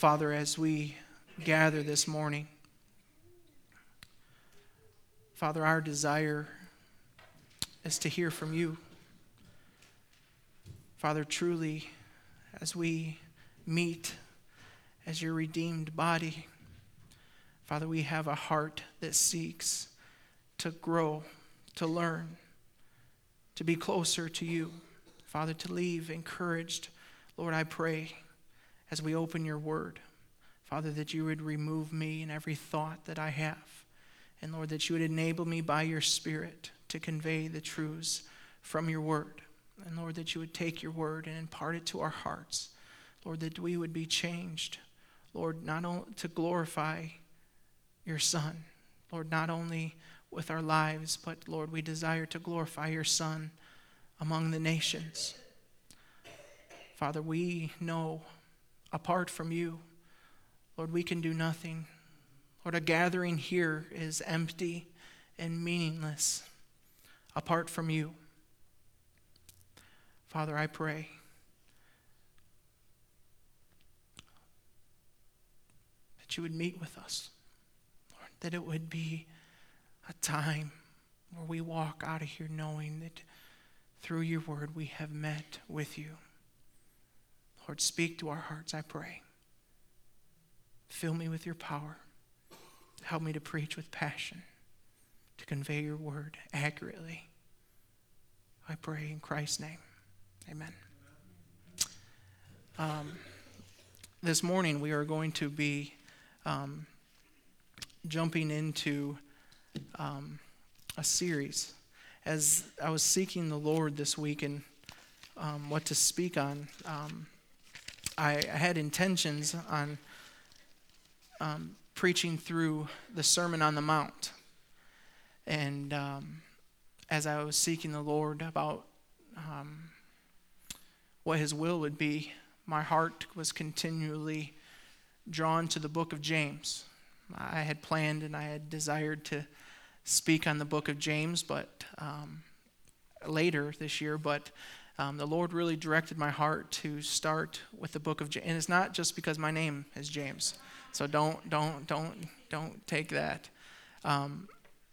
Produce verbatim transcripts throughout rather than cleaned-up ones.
Father, as we gather this morning, Father, our desire is to hear from you. Father, truly, as we meet as your redeemed body, Father, we have a heart that seeks to grow, to learn, to be closer to you. Father, to leave encouraged. Lord, I pray as we open your word, Father, that you would remove me and every thought that I have. And Lord, that you would enable me by your Spirit to convey the truths from your word. And Lord, that you would take your word and impart it to our hearts. Lord, that we would be changed. Lord, not only to glorify your Son. Lord, not only with our lives, but Lord, we desire to glorify your Son among the nations. Father, we know apart from you, Lord, we can do nothing. Lord, a gathering here is empty and meaningless apart from you. Father, I pray that you would meet with us, Lord, that it would be a time where we walk out of here knowing that through your word we have met with you. Lord, speak to our hearts, I pray. Fill me with your power. Help me to preach with passion, to convey your word accurately. I pray in Christ's name. Amen. Um, this morning we are going to be um, jumping into um, a series. As I was seeking the Lord this week and um, what to speak on, um, I, I had intentions on um, preaching through the Sermon on the Mount. And um, as I was seeking the Lord about um, what his will would be, my heart was continually drawn to the book of James. I had planned and I had desired to speak on the book of James, but um, later this year, but um, the Lord really directed my heart to start with the book of James. And it's not just because my name is James, so don't, don't, don't, don't take that. Um,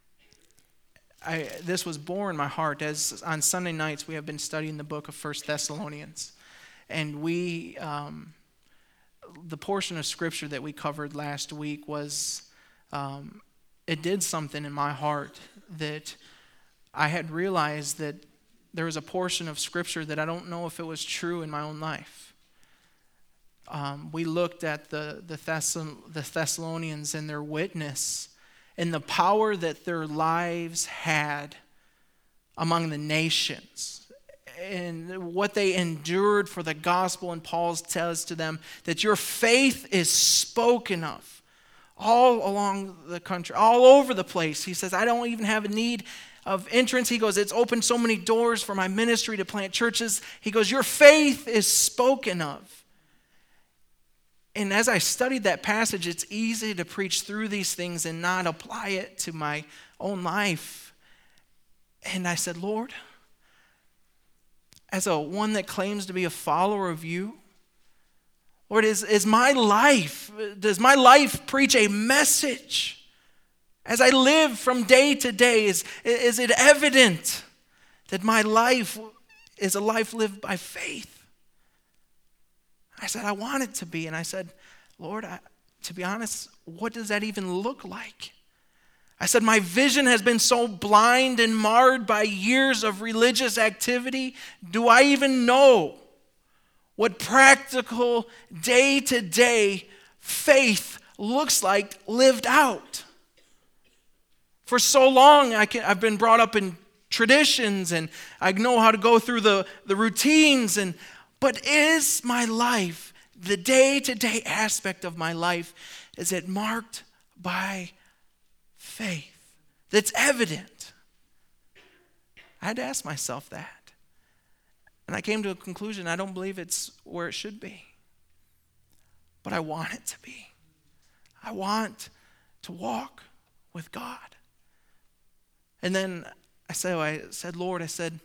I, this was born in my heart as on Sunday nights we have been studying the book of First Thessalonians, and we, um, the portion of scripture that we covered last week was, um, it did something in my heart that I had realized that there was a portion of scripture that I don't know if it was true in my own life. Um, we looked at the the, Thess- the Thessalonians and their witness and the power that their lives had among the nations and what they endured for the gospel. And Paul tells to them that your faith is spoken of all along the country, all over the place. He says, I don't even have a need of entrance. He goes, it's opened so many doors for my ministry to plant churches. He goes, your faith is spoken of. And as I studied that passage, it's easy to preach through these things and not apply it to my own life. And I said, Lord, as a one that claims to be a follower of you, Lord, is, is my life, does my life preach a message? As I live from day to day, is, is it evident that my life is a life lived by faith? I said, I want it to be. And I said, Lord, I, to be honest, what does that even look like? I said, my vision has been so blind and marred by years of religious activity. Do I even know what practical, day-to-day faith looks like lived out? For so long, I can, I've been brought up in traditions, and I know how to go through the, the routines, and but is my life, the day-to-day aspect of my life, is it marked by faith that's evident? I had to ask myself that. And I came to a conclusion, I don't believe it's where it should be. But I want it to be. I want to walk with God. And then I said, I said, Lord, I said,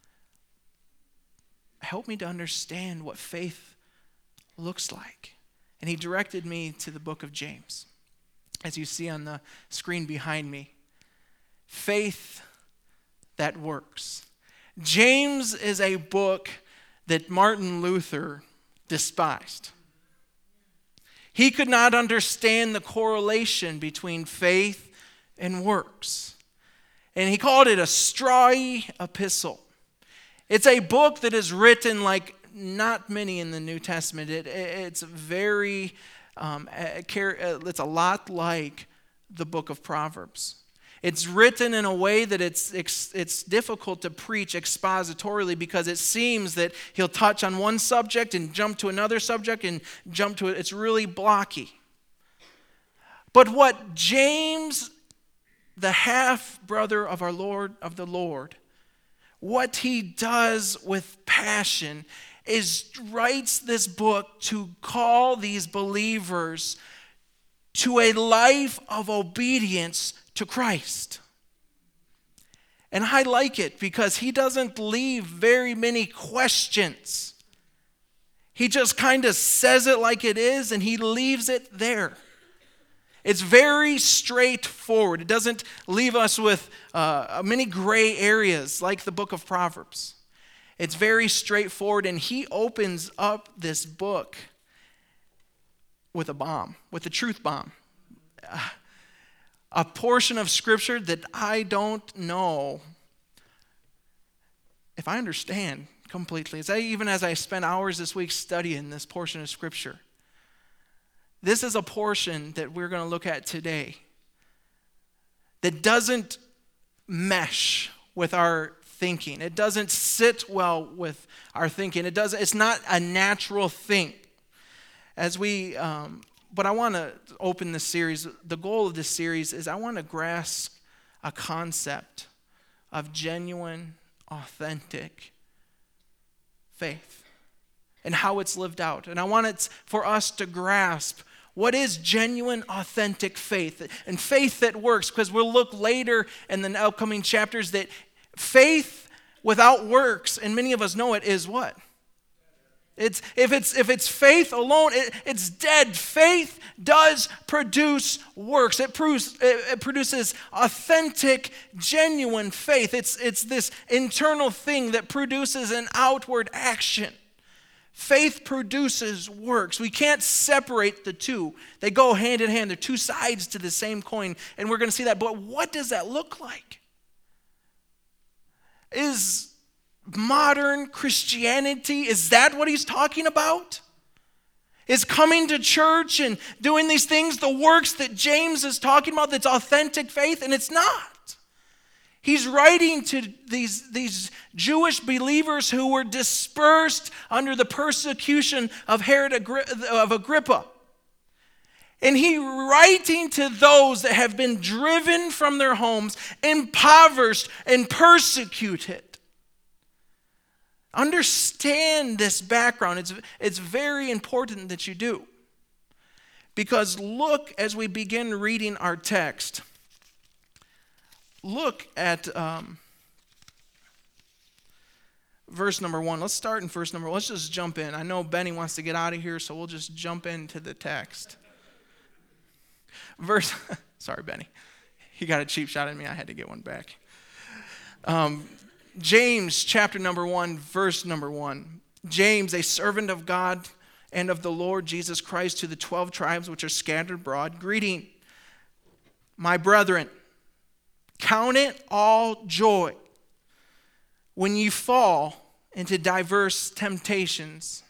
help me to understand what faith looks like. And he directed me to the book of James, as you see on the screen behind me. Faith that works. James is a book that Martin Luther despised. He could not understand the correlation between faith and works. And he called it a strawy epistle. It's a book that is written like not many in the New Testament. It, it's very, um, it's a lot like the book of Proverbs. It's written in a way that it's, it's it's difficult to preach expositorily, because it seems that he'll touch on one subject and jump to another subject and jump to it. It's really blocky. But what James, the half-brother of our Lord, of the Lord, what he does with passion is writes this book to call these believers to a life of obedience to Christ. And I like it because he doesn't leave very many questions. He just kind of says it like it is, and he leaves it there. It's very straightforward. It doesn't leave us with uh, many gray areas like the book of Proverbs. It's very straightforward, and he opens up this book with a bomb, with a truth bomb. Uh, a portion of Scripture that I don't know if I understand completely. As I, even as I spent hours this week studying this portion of Scripture, this is a portion that we're going to look at today that doesn't mesh with our thinking. It doesn't sit well with our thinking. It doesn't. It's not a natural thing. As we, um, but I want to open this series. The goal of this series is I want to grasp a concept of genuine, authentic faith and how it's lived out. And I want it for us to grasp what is genuine, authentic faith, and faith that works, because we'll look later in the upcoming chapters that faith without works, and many of us know it, is what? It's if it's if it's faith alone, it, it's dead. Faith does produce works. It, proves, it, it produces authentic, genuine faith. It's it's this internal thing that produces an outward action. Faith produces works. We can't separate the two. They go hand in hand. They're two sides to the same coin, and we're going to see that. But what does that look like? Is modern Christianity, is that what he's talking about? Is coming to church and doing these things the works that James is talking about that's authentic faith? And it's not. He's writing to these, these Jewish believers who were dispersed under the persecution of Herod of Agrippa. And he writing to those that have been driven from their homes, impoverished and persecuted. Understand this background. It's, it's very important that you do. Because look, as we begin reading our text, look at um, verse number one. Let's start in verse number one. Let's just jump in. I know Benny wants to get out of here, so we'll just jump into the text. Verse, sorry, Benny. He got a cheap shot at me. I had to get one back. Um, James chapter number one, verse number one. James, a servant of God and of the Lord Jesus Christ, to the twelve tribes which are scattered abroad, greeting, my brethren, count it all joy when ye fall into diverse temptations,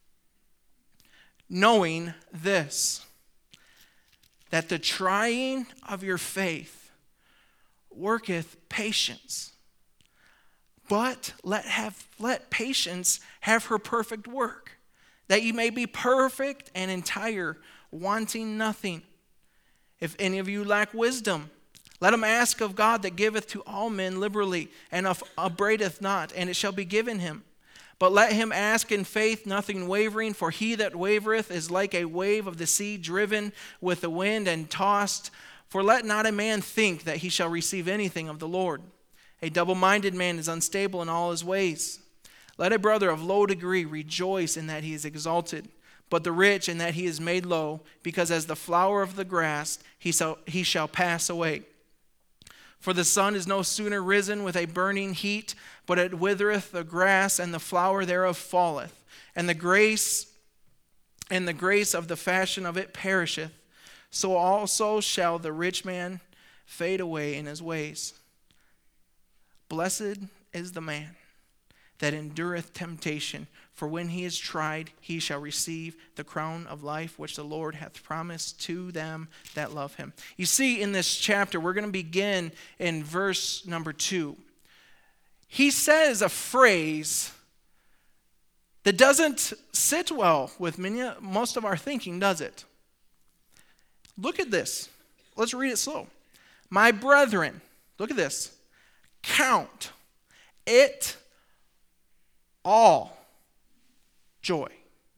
knowing this, that the trying of your faith worketh patience. But let have let patience have her perfect work, that ye may be perfect and entire, wanting nothing. If any of you lack wisdom, let him ask of God that giveth to all men liberally, and upbraideth not, and it shall be given him. But let him ask in faith, nothing wavering, for he that wavereth is like a wave of the sea, driven with the wind and tossed. For let not a man think that he shall receive anything of the Lord. A double-minded man is unstable in all his ways. Let a brother of low degree rejoice in that he is exalted, but the rich in that he is made low, because as the flower of the grass he shall, he shall pass away. For the sun is no sooner risen with a burning heat, but it withereth the grass, and the flower thereof falleth, and the grace and the grace of the fashion of it perisheth. So also shall the rich man fade away in his ways. Blessed is the man that endureth temptation, for when he is tried, he shall receive the crown of life which the Lord hath promised to them that love him. You see, in this chapter, we're going to begin in verse number two. He says a phrase that doesn't sit well with many, most of our thinking, does it? Look at this. Let's read it slow. My brethren, look at this. Count it all joy.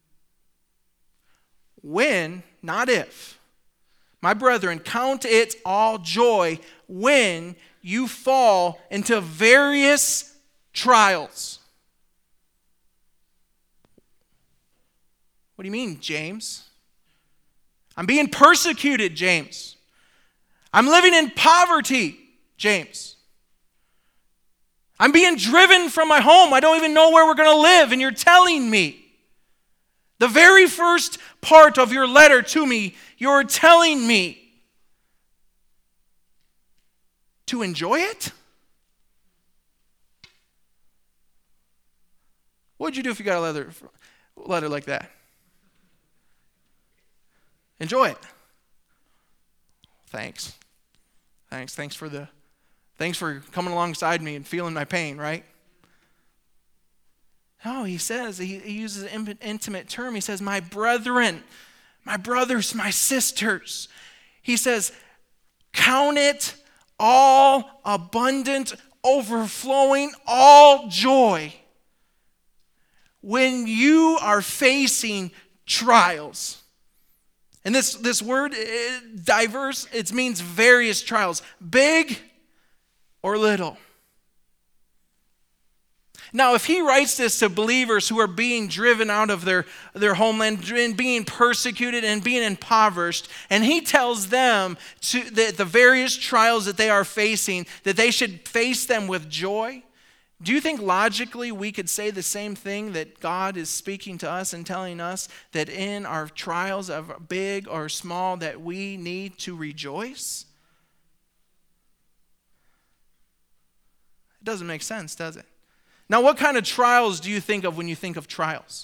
When, not if. My brethren, count it all joy when you fall into various trials. What do you mean, James? I'm being persecuted, James. I'm living in poverty, James. I'm being driven from my home. I don't even know where we're going to live, and you're telling me. The very first part of your letter to me, you're telling me to enjoy it? What would you do if you got a letter, letter like that? Enjoy it. Thanks. Thanks. Thanks for the Thanks for coming alongside me and feeling my pain, right? No, he says, he, he uses an intimate term. He says, my brethren, my brothers, my sisters. He says, count it all abundant, overflowing, all joy when you are facing trials. And this, this word, it, diverse, it means various trials. Big or little. Now, if he writes this to believers who are being driven out of their, their homeland and being persecuted and being impoverished, and he tells them to, that the various trials that they are facing, that they should face them with joy, do you think logically we could say the same thing, that God is speaking to us and telling us that in our trials, of big or small, that we need to rejoice? It doesn't make sense, does it? Now, what kind of trials do you think of when you think of trials?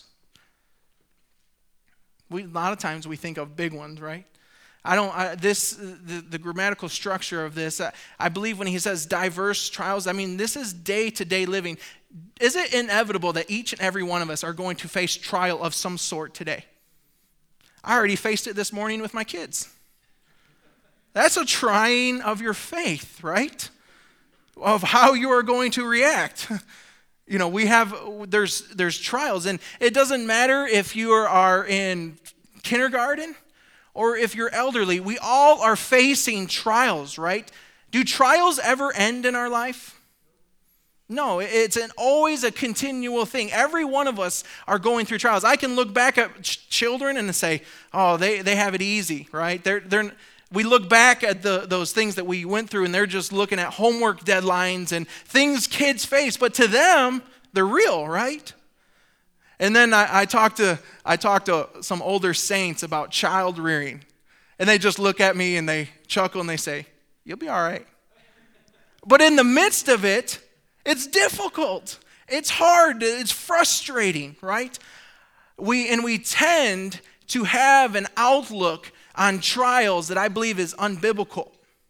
We, a lot of times we think of big ones, right? I don't, I, this, the, the grammatical structure of this, I, I believe when he says diverse trials, I mean, this is day-to-day living. Is it inevitable that each and every one of us are going to face trial of some sort today? I already faced it this morning with my kids. That's a trying of your faith, right? Of how you are going to react. You know, we have, there's there's trials, and it doesn't matter if you are in kindergarten or if you're elderly. We all are facing trials, right? Do trials ever end in our life? No, it's an always a continual thing. Every one of us are going through trials. I can look back at ch- children and say, oh, they, they have it easy, right? They're they're We look back at the, those things that we went through, and they're just looking at homework deadlines and things kids face. But to them, they're real, right? And then I, I talked to I talked to some older saints about child rearing, and they just look at me and they chuckle and they say, "You'll be all right." But in the midst of it, it's difficult. It's hard. It's frustrating, right? We and we tend to have an outlook on trials that I believe is unbiblical.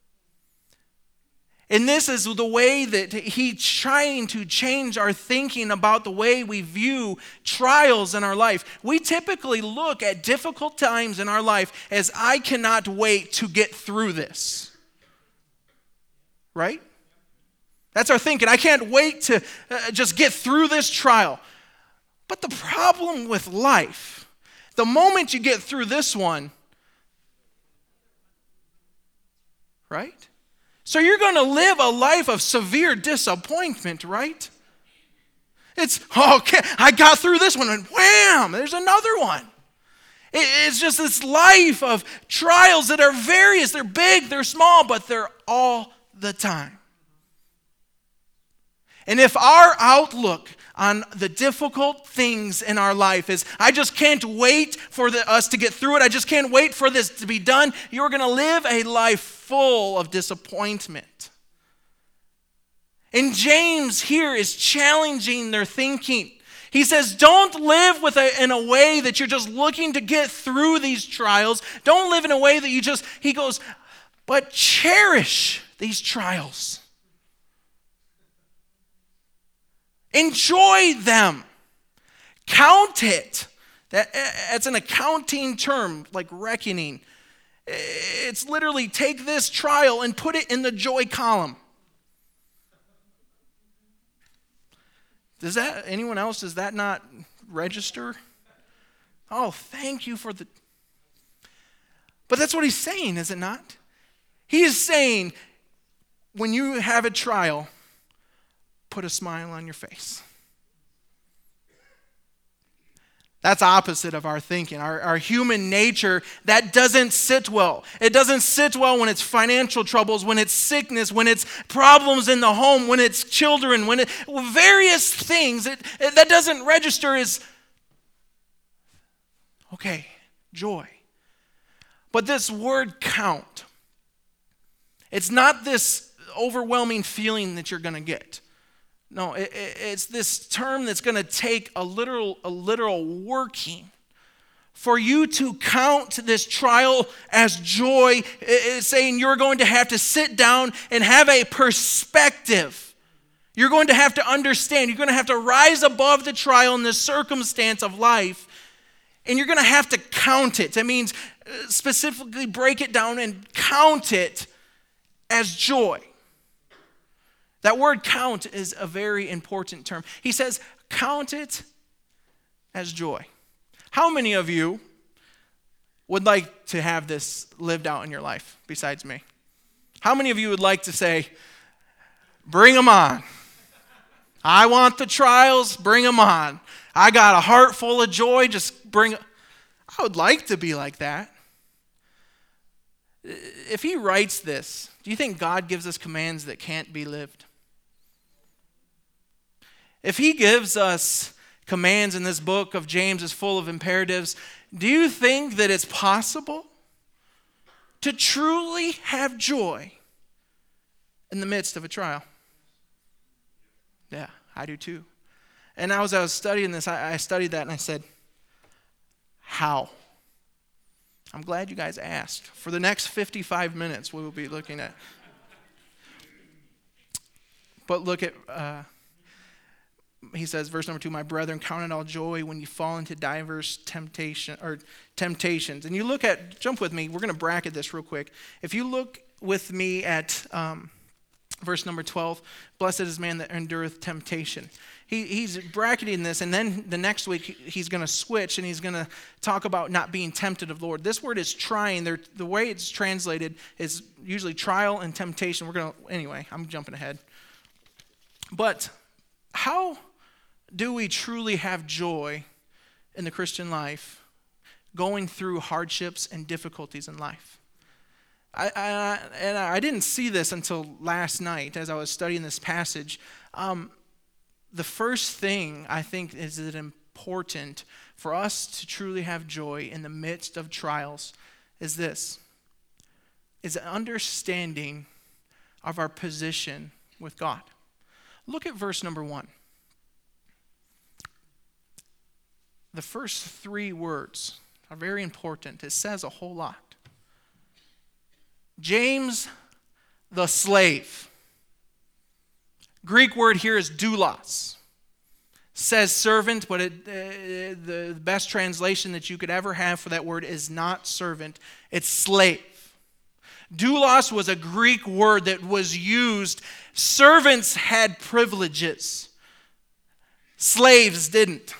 And this is the way that he's trying to change our thinking about the way we view trials in our life. We typically look at difficult times in our life as, I cannot wait to get through this. Right? That's our thinking. I can't wait to uh, just get through this trial. But the problem with life, the moment you get through this one, right? So you're going to live a life of severe disappointment, right? It's, okay, I got through this one, and wham, there's another one. It's just this life of trials that are various. They're big, they're small, but they're all the time. And if our outlook on the difficult things in our life is, I just can't wait for the, us to get through it, I just can't wait for this to be done, you're going to live a life full of disappointment. And James here is challenging their thinking. He says, don't live with a, in a way that you're just looking to get through these trials. Don't live in a way that you just, he goes, but cherish these trials. Enjoy them. Count it. That, that's an accounting term, like reckoning. It's literally take this trial and put it in the joy column. Does that, anyone else, does that not register? Oh, thank you for the... But that's what he's saying, is it not? He is saying, when you have a trial, put a smile on your face. That's opposite of our thinking. Our, our human nature, that doesn't sit well. It doesn't sit well when it's financial troubles, when it's sickness, when it's problems in the home, when it's children, when it, various things. It, it, that doesn't register as, okay, joy. But this word count, it's not this overwhelming feeling that you're going to get. No, it, it, it's this term that's going to take a literal, a literal working. For you to count this trial as joy, it's saying you're going to have to sit down and have a perspective. You're going to have to understand. You're going to have to rise above the trial and the circumstance of life. And you're going to have to count it. That means specifically break it down and count it as joy. That word count is a very important term. He says, count it as joy. How many of you would like to have this lived out in your life besides me? How many of you would like to say, bring them on? I want the trials, bring them on. I got a heart full of joy, just bring. I would like to be like that. If he writes this, do you think God gives us commands that can't be lived? If he gives us commands in this book of James is full of imperatives, do you think that it's possible to truly have joy in the midst of a trial? Yeah, I do too. And as I was studying this, I, I studied that and I said, how? I'm glad you guys asked. For the next fifty-five minutes, we will be looking at. But look at... Uh, He says, verse number two, my brethren, count it all joy when you fall into diverse temptation or temptations. And you look at, jump with me, we're going to bracket this real quick. If you look with me at um, verse number twelve, blessed is man that endureth temptation. He, he's bracketing this, and then the next week he's going to switch, and he's going to talk about not being tempted of the Lord. This word is trying. They're, the way it's translated is usually trial and temptation. We're going to, anyway, I'm jumping ahead. But how do we truly have joy in the Christian life going through hardships and difficulties in life? I, I, and I didn't see this until last night as I was studying this passage. Um, the first thing I think is it important for us to truly have joy in the midst of trials is this, is an understanding of our position with God. Look at verse number one. The first three words are very important. It says a whole lot. James, the slave. Greek word here is doulos. Says servant, but it, uh, the best translation that you could ever have for that word is not servant, it's slave. Doulos was a Greek word that was used. Servants had privileges. Slaves didn't.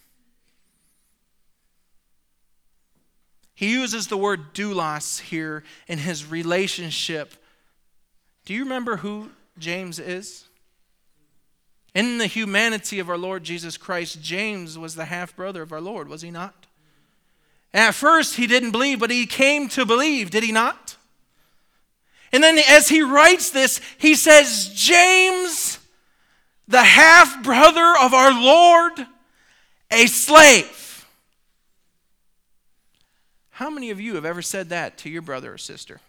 He uses the word doulos here in his relationship. Do you remember who James is? In the humanity of our Lord Jesus Christ, James was the half-brother of our Lord, was he not? And at first he didn't believe, but he came to believe, did he not? And then as he writes this, he says, James, the half-brother of our Lord, a slave. How many of you have ever said that to your brother or sister?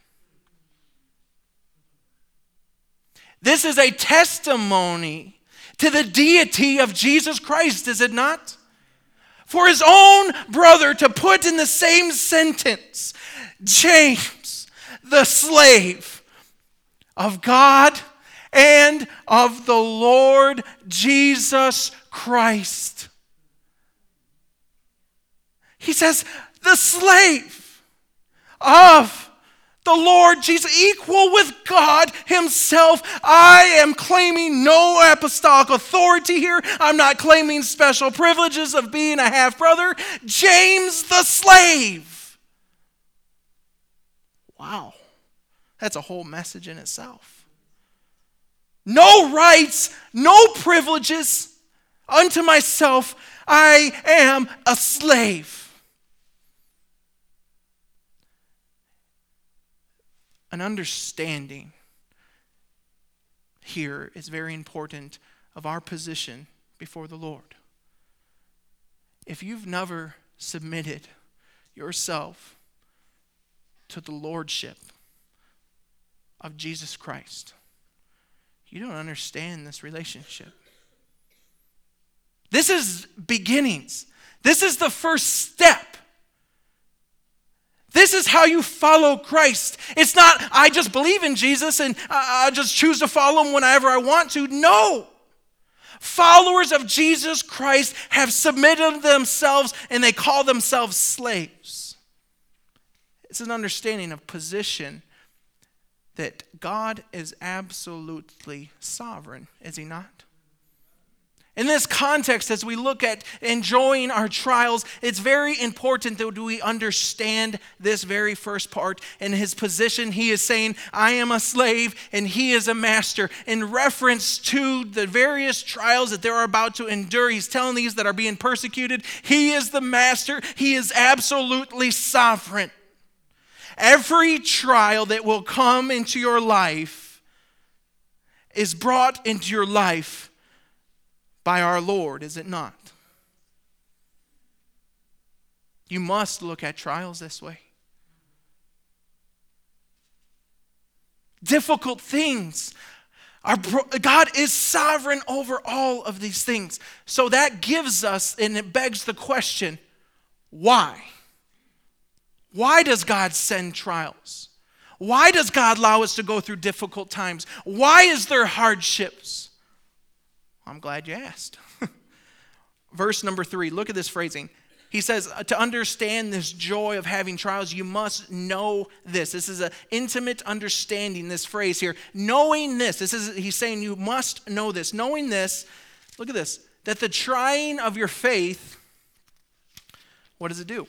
This is a testimony to the deity of Jesus Christ, is it not? For his own brother to put in the same sentence, James, the slave of God and of the Lord Jesus Christ. He says, the slave of the Lord Jesus, equal with God himself. I am claiming no apostolic authority here. I'm not claiming special privileges of being a half-brother. James the slave. Wow. That's a whole message in itself. No rights, no privileges unto myself. I am a slave. An understanding here is very important of our position before the Lord. If you've never submitted yourself to the lordship of Jesus Christ, you don't understand this relationship. This is beginnings. This is the first step. This is how you follow Christ. It's not, I just believe in Jesus and I just choose to follow him whenever I want to. No. Followers of Jesus Christ have submitted themselves and they call themselves slaves. It's an understanding of position that God is absolutely sovereign, is he not? In this context, as we look at enjoying our trials, it's very important that we understand this very first part. In his position, he is saying, I am a slave and he is a master. In reference to the various trials that they're about to endure, he's telling these that are being persecuted, he is the master. He is absolutely sovereign. Every trial that will come into your life is brought into your life by our Lord, is it not? You must look at trials this way. Difficult things. Our, God is sovereign over all of these things. So that gives us, and it begs the question, why? Why does God send trials? Why does God allow us to go through difficult times? Why is there hardships? I'm glad you asked. Verse number three, look at this phrasing. He says, to understand this joy of having trials, you must know this. This is an intimate understanding, this phrase here. Knowing this, this is, he's saying you must know this. Knowing this, look at this, that the trying of your faith, what does it do?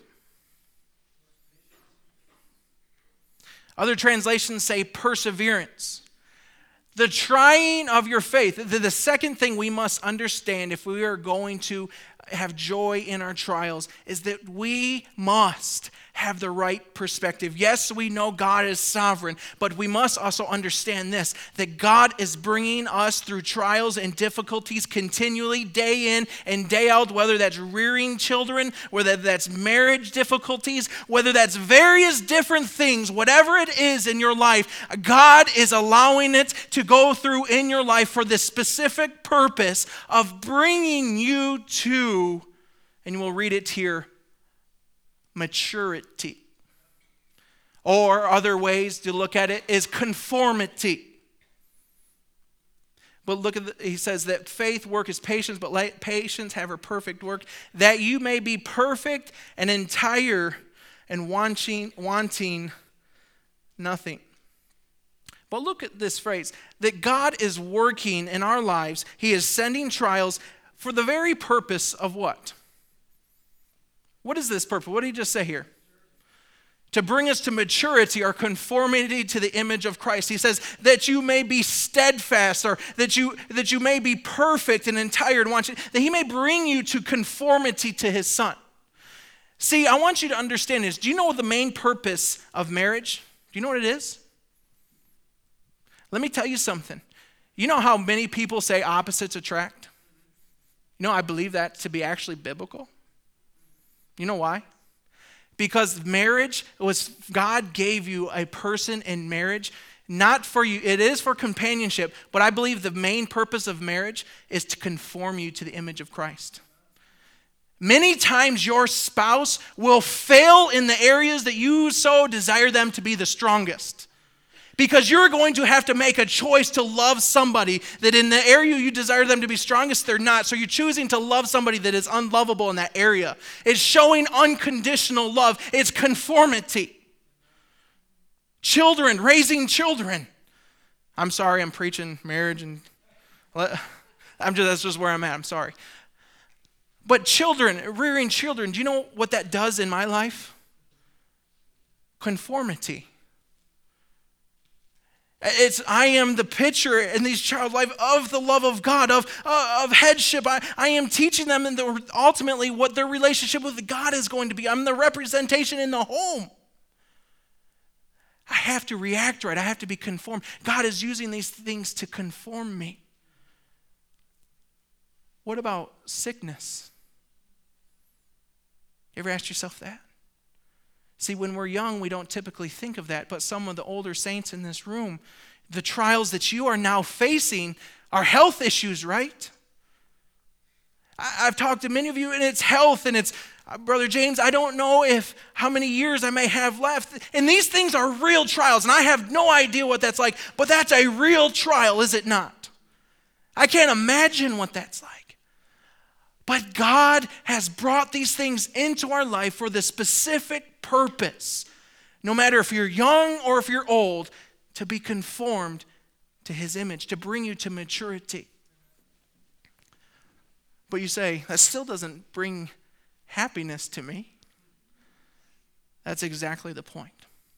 Other translations say perseverance. The trying of your faith. The, the second thing we must understand if we are going to have joy in our trials is that we must have the right perspective. Yes, we know God is sovereign, but we must also understand this, that God is bringing us through trials and difficulties continually, day in and day out, whether that's rearing children, whether that's marriage difficulties, whether that's various different things, whatever it is in your life, God is allowing it to go through in your life for the specific purpose of bringing you to, and we'll read it here, maturity. Or other ways to look at it is conformity. But look at the, he says that faith work is patience, but let patience have her perfect work, that you may be perfect and entire and wanting, wanting nothing. But look at this phrase, that God is working in our lives. He is sending trials for the very purpose of what? What is this purpose? What did he just say here? To bring us to maturity or conformity to the image of Christ. He says that you may be steadfast, or that you that you may be perfect and entire and wanting, that he may bring you to conformity to his Son. See, I want you to understand this. Do you know what the main purpose of marriage? Do you know what it is? Let me tell you something. You know how many people say opposites attract? You know, I believe that to be actually biblical. You know why? Because marriage was, God gave you a person in marriage, not for you, it is for companionship, but I believe the main purpose of marriage is to conform you to the image of Christ. Many times your spouse will fail in the areas that you so desire them to be the strongest. Because you're going to have to make a choice to love somebody that in the area you desire them to be strongest, they're not. So you're choosing to love somebody that is unlovable in that area. It's showing unconditional love. It's conformity. Children, raising children. I'm sorry, I'm preaching marriage and I'm just that's just where I'm at. I'm sorry. But children, rearing children, do you know what that does in my life? Conformity. It's I am the picture in these child life of the love of God, of, uh, of headship. I, I am teaching them and the, ultimately what their relationship with God is going to be. I'm the representation in the home. I have to react right. I have to be conformed. God is using these things to conform me. What about sickness? You ever asked yourself that? See, when we're young, we don't typically think of that, but some of the older saints in this room, the trials that you are now facing are health issues, right? I've talked to many of you, and it's health, and it's, uh, Brother James, I don't know if how many years I may have left. And these things are real trials, and I have no idea what that's like, but that's a real trial, is it not? I can't imagine what that's like. But God has brought these things into our life for the specific purpose, no matter if you're young or if you're old, to be conformed to his image, to bring you to maturity. But you say, that still doesn't bring happiness to me. That's exactly the point.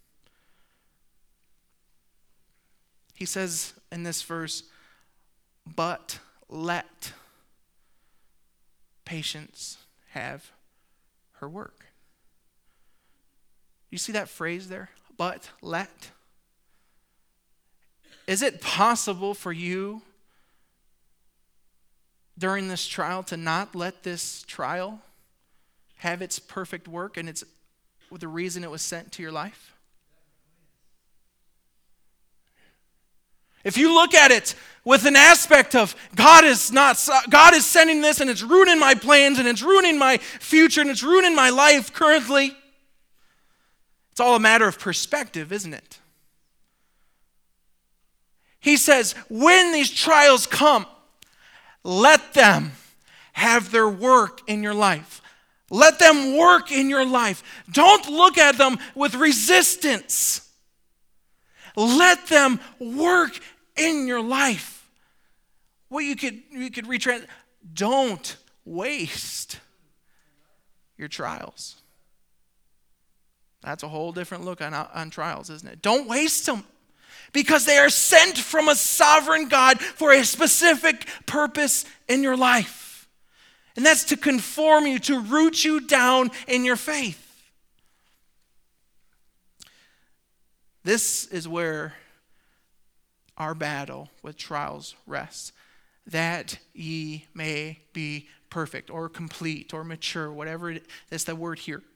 He says in this verse, but let patience have her work. You see that phrase there? But let. Is it possible for you during this trial to not let this trial have its perfect work and it's the reason it was sent to your life? If you look at it with an aspect of God is not God is sending this and it's ruining my plans and it's ruining my future and it's ruining my life currently, it's all a matter of perspective, isn't it? He says, when these trials come, let them have their work in your life. Let them work in your life. Don't look at them with resistance. Let them work in your life. Well, you could you could retranslate. Don't waste your trials. That's a whole different look on, on trials, isn't it? Don't waste them. Because they are sent from a sovereign God for a specific purpose in your life. And that's to conform you, to root you down in your faith. This is where our battle with trials rests. That ye may be perfect or complete or mature, whatever it is, that's the word here.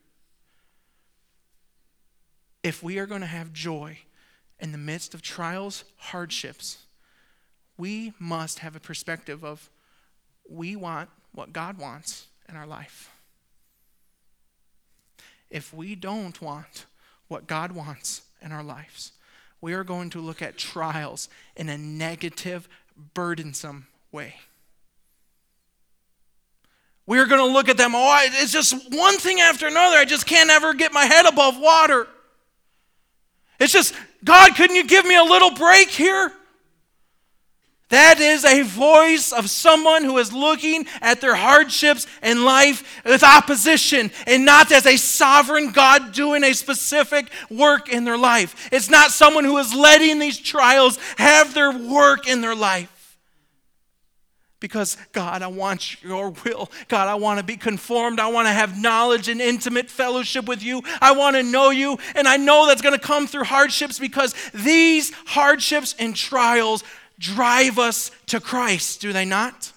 If we are going to have joy in the midst of trials, hardships, we must have a perspective of we want what God wants in our life. If we don't want what God wants in our lives, we are going to look at trials in a negative, burdensome way. We are going to look at them, oh, it's just one thing after another. I just can't ever get my head above water. It's just, God, couldn't you give me a little break here? That is a voice of someone who is looking at their hardships in life with opposition and not as a sovereign God doing a specific work in their life. It's not someone who is letting these trials have their work in their life. Because, God, I want your will. God, I want to be conformed. I want to have knowledge and intimate fellowship with you. I want to know you. And I know that's going to come through hardships, because these hardships and trials drive us to Christ, do they not?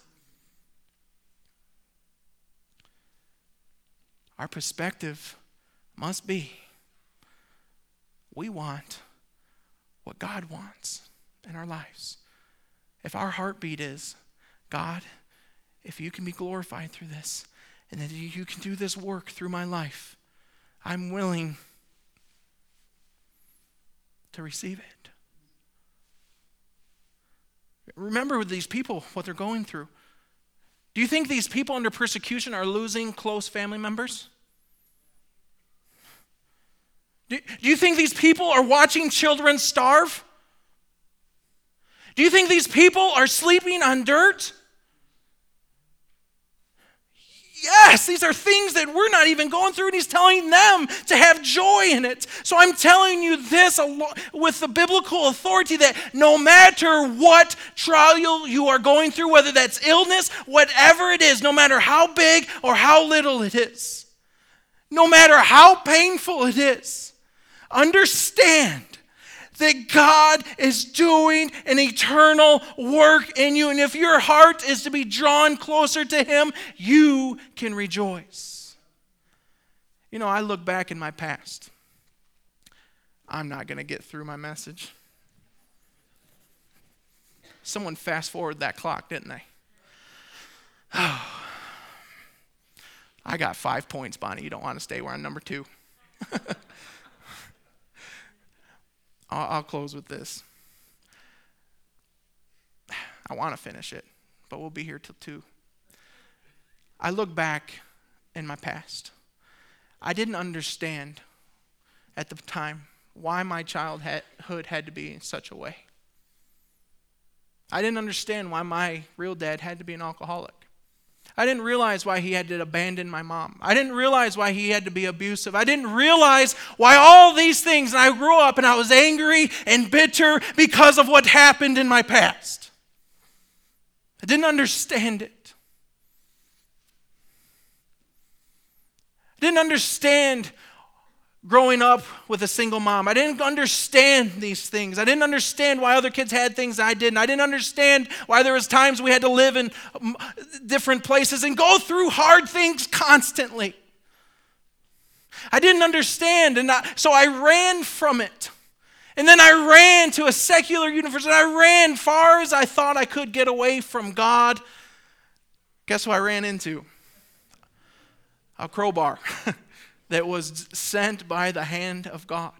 Our perspective must be, we want what God wants in our lives. If our heartbeat is, God, if you can be glorified through this, and that you can do this work through my life, I'm willing to receive it. Remember with these people, what they're going through. Do you think these people under persecution are losing close family members? Do, do you think these people are watching children starve? Do you think these people are sleeping on dirt? Yes, these are things that we're not even going through, and he's telling them to have joy in it. So I'm telling you this with the biblical authority, that no matter what trial you are going through, whether that's illness, whatever it is, no matter how big or how little it is, no matter how painful it is, understand that God is doing an eternal work in you. And if your heart is to be drawn closer to him, you can rejoice. You know, I look back in my past. I'm not going to get through my message. Someone fast forwarded that clock, didn't they? Oh. I got five points, Bonnie. You don't want to stay. We're on number two. I'll close with this. I want to finish it, but we'll be here till two. I look back in my past. I didn't understand at the time why my childhood had to be in such a way. I didn't understand why my real dad had to be an alcoholic. I didn't realize why he had to abandon my mom. I didn't realize why he had to be abusive. I didn't realize why all these things. And I grew up and I was angry and bitter because of what happened in my past. I didn't understand it. I didn't understand growing up with a single mom. I didn't understand these things. I didn't understand why other kids had things I didn't. I didn't understand why there was times we had to live in different places and go through hard things constantly. I didn't understand, and I, so I ran from it. And then I ran to a secular universe, and I ran far as I thought I could get away from God. Guess who I ran into? A crowbar. That was sent by the hand of God.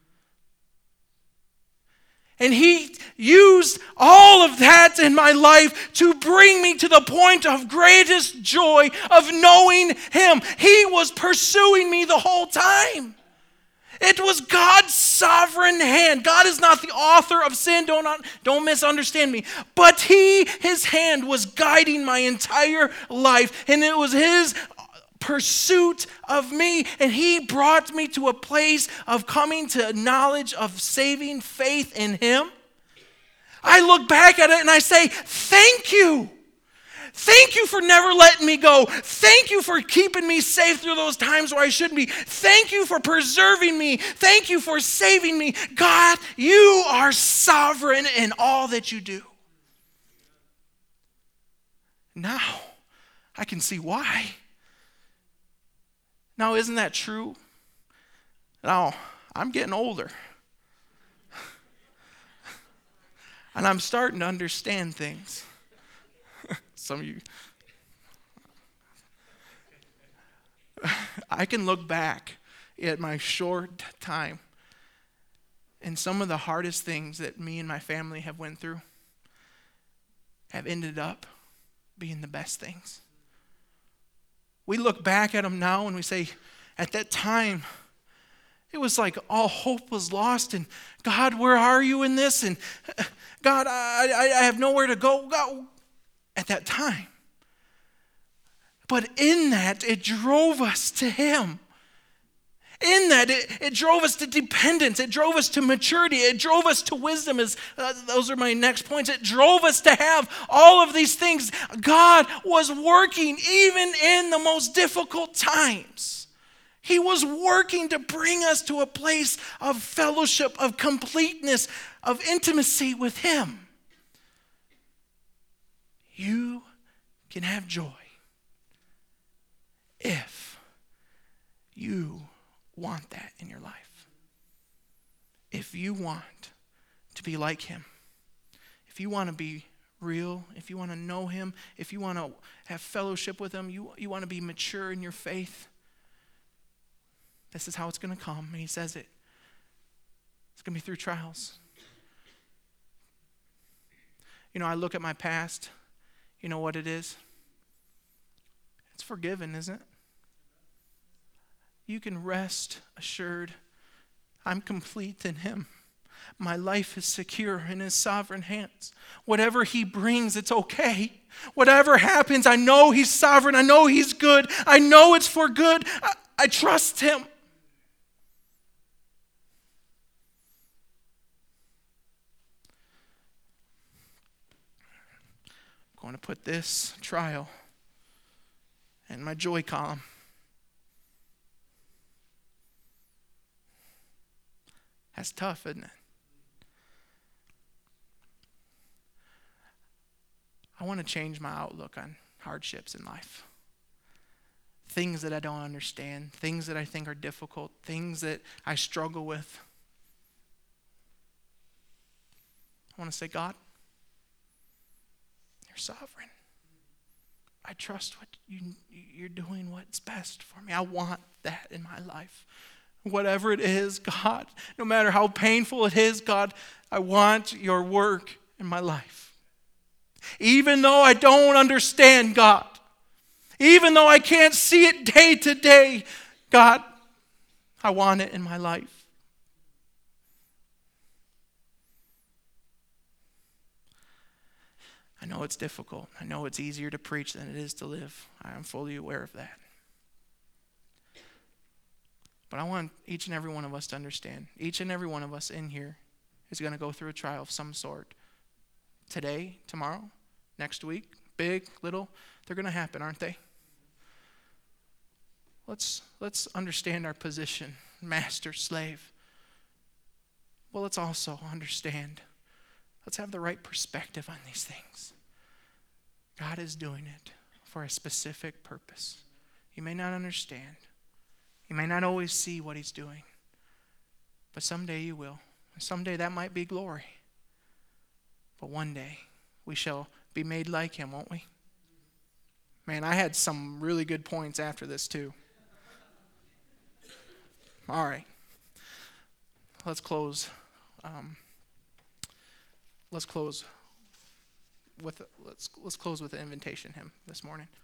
And he used all of that in my life to bring me to the point of greatest joy of knowing him. He was pursuing me the whole time. It was God's sovereign hand. God is not the author of sin, don't, don't misunderstand me. But he, his hand was guiding my entire life, and it was his pursuit of me, and he brought me to a place of coming to knowledge of saving faith in him. I look back at it and I say, thank you. Thank you for never letting me go. Thank you for keeping me safe through those times where I shouldn't be. Thank you for preserving me. Thank you for saving me. God, you are sovereign in all that you do. Now, I can see why. Now, isn't that true? Now, I'm getting older. And I'm starting to understand things. Some of you. I can look back at my short time and some of the hardest things that me and my family have went through have ended up being the best things. We look back at them now and we say, at that time, it was like all hope was lost. And God, where are you in this? And God, I, I, I have nowhere to go. God, at that time. But in that, it drove us to him. in that, it, it drove us to dependence. It drove us to maturity. It drove us to wisdom. As, uh, those are my next points. It drove us to have all of these things. God was working even in the most difficult times. He was working to bring us to a place of fellowship, of completeness, of intimacy with Him. You can have joy if you want that in your life. If you want to be like Him, if you want to be real, if you want to know Him, if you want to have fellowship with Him, you, you want to be mature in your faith, this is how it's going to come. And He says it. It's going to be through trials. You know, I look at my past. You know what it is? It's forgiven, isn't it? You can rest assured. I'm complete in Him. My life is secure in His sovereign hands. Whatever He brings, it's okay. Whatever happens, I know He's sovereign. I know He's good. I know it's for good. I, I trust Him. I'm going to put this trial in my joy column. That's tough, isn't it? I want to change my outlook on hardships in life. Things that I don't understand, things that I think are difficult, things that I struggle with. I want to say, God, You're sovereign. I trust what you, you're doing what's best for me. I want that in my life. Whatever it is, God, no matter how painful it is, God, I want your work in my life. Even though I don't understand, God, even though I can't see it day to day, God, I want it in my life. I know it's difficult. I know it's easier to preach than it is to live. I am fully aware of that. But I want each and every one of us to understand. Each and every one of us in here is going to go through a trial of some sort. Today, tomorrow, next week, big, little, they're going to happen, aren't they? Let's let's understand our position, master, slave. Well, let's also understand. Let's have the right perspective on these things. God is doing it for a specific purpose. You may not understand. You may not always see what He's doing. But someday you will. Someday that might be glory. But one day we shall be made like Him, won't we? Man, I had some really good points after this too. All right. Let's close. Um, let's close with let's let's close with an invitation hymn this morning.